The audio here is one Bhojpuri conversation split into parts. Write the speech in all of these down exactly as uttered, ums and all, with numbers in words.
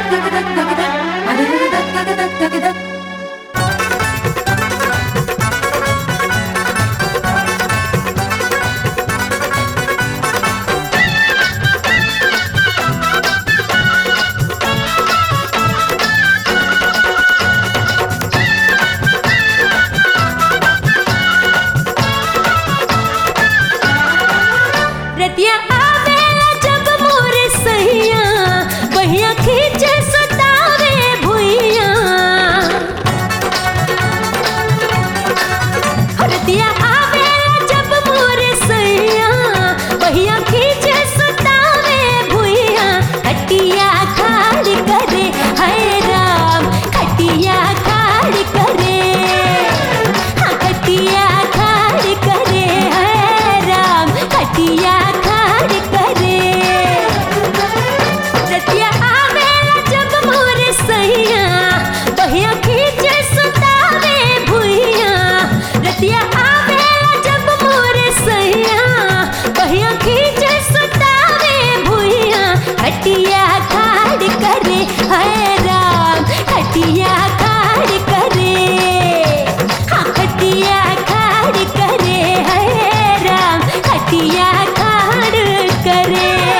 रतिया आवेला जब मोरे सैया बहिया खींचे सुतावे भुइया। रतिया आवेला जब मोरे सैया बहिया खींचे सुतावे भुइया। खटिया खाड़ करे हाय राम, खटिया खाड़ करे, हाँ खटिया खाड़ करे हाय राम, खटिया खटिया खाड़ करे हाय राम, खटिया खाड़ करे, हाँ खटिया खाड़ करे हाय राम, खटिया खाड़ करे।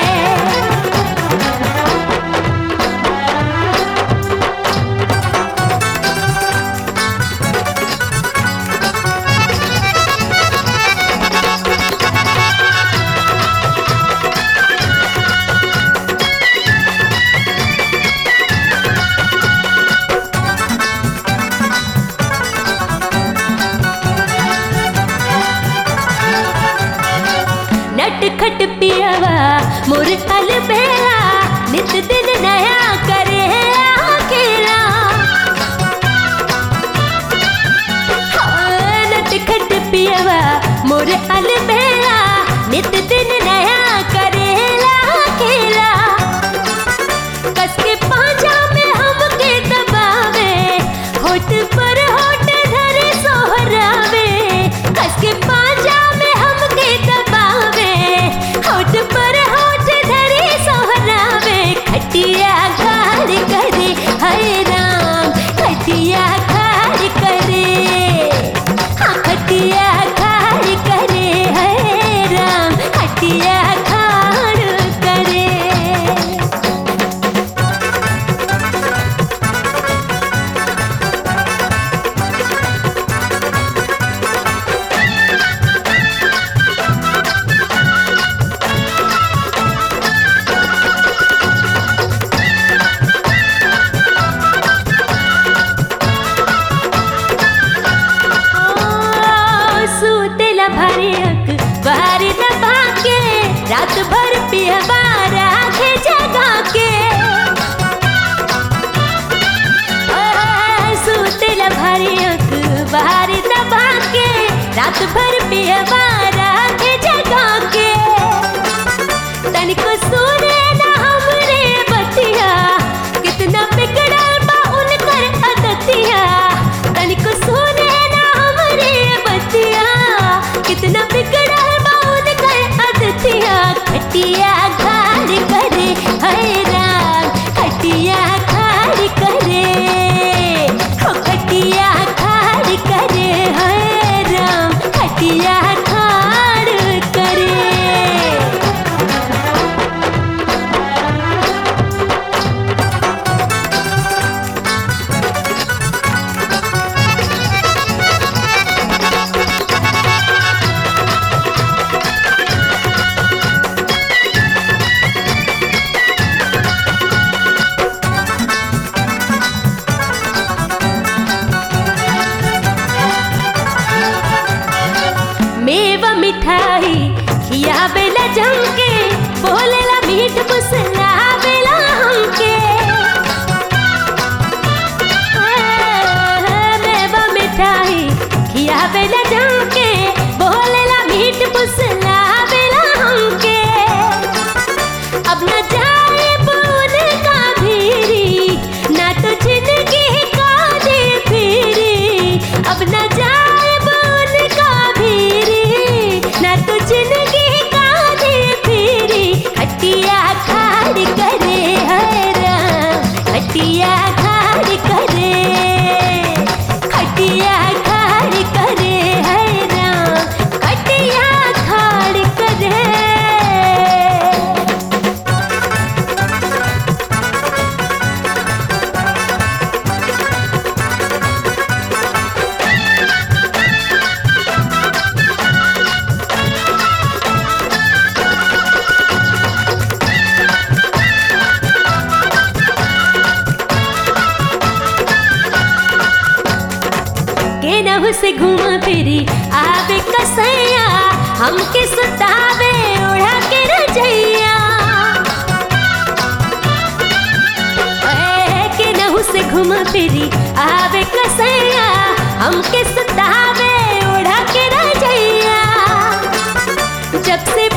नटखट पियवा मोर अलबेला, नित दिन नया करे अकेला। हाँ नटखट पियवा मोर अलबेला, नित दिन नया करेला अकेला। कस के पांजा में हमके दबावे, होठ पर होठ धरे सोहरावे। कस के पांजा में हमके दबावे, होठ पर होठ धरे सोहरावे। खटिया खाड़ करे हाय राम, खटिया खाड़ करे, हाँ खटिया खाड़ करे हाय राम, खटिया खाड़ करे। भारी अखबार दबा के, रात भर पियबा राखे जगा के। सुतेला भारी अखबार दबा के, रात भर पियबा राखे जगा के। तनिको सुने ना हमरे बतिया, कितना बिगड़ल बा उनकर अदतिया। तनिको सुने ना हमरे बतिया, कितना बिगड़ल बा उनकर अदतिया। खटिया खाड़ करे हाय राम, खटिया खाड़ करे, हो खटिया खाड़ करे हाय राम, खटिया खाड़ करे। मेवा मिठाई खियावेला जमके, बोलेला मीठ फुसलावेला हमके। मेवा मिठाई खियावेला जमके, बोलेला मीठ फुसलावेला हमके। अब न जाए बोल का भीरी, ना तो जिंदगी का दे फिरी। अब न जाए बोल का भीरी, ना तो जिंदगी का दे फिरी। खटिया से घूम फिरी आवे कसैया, हमके सुतावे ओढ़ा के रजैया। ए, के नहु से घूम फिरी आवे कसैया, हमके सुतावे ओढ़ा के रजैया। जब से